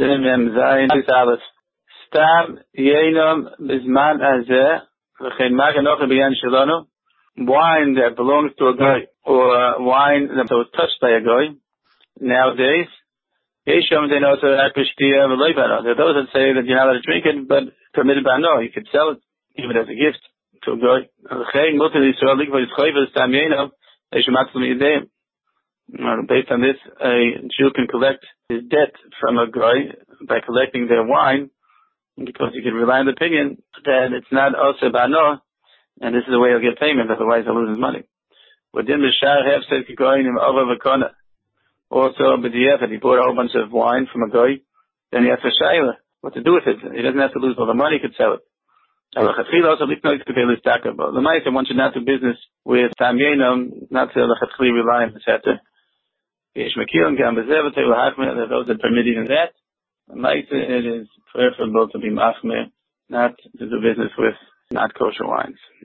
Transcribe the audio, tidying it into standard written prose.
Mem Zayin Aleph. Stam Yenom Bisman Azeh V'chein Magen Ocher B'yan Shelonu. Wine that belongs to a guy, or wine that was touched by a guy, nowadays, those that say that you're not allowed to drink it, but permitted by no, you could sell it, give it as a gift to a guy. Based on this, a Jew can collect his debt from a guy by collecting their wine, because you can rely on the opinion that it's not also by no, and this is the way he'll get payment, otherwise he'll lose his money. Within the Shah Hefsek Goyim over Vakona. Also, B'di'evet, he bought a whole bunch of wine from a guy, then he has to shayla what to do with it. He doesn't have to lose all the money, he could sell it. But the Maisa, one should not do business with Tamyenom, not to lechatchli rely on the setter. Those that permit even that. The Maisa, it is preferable to be machmir, not to do business with not kosher wines.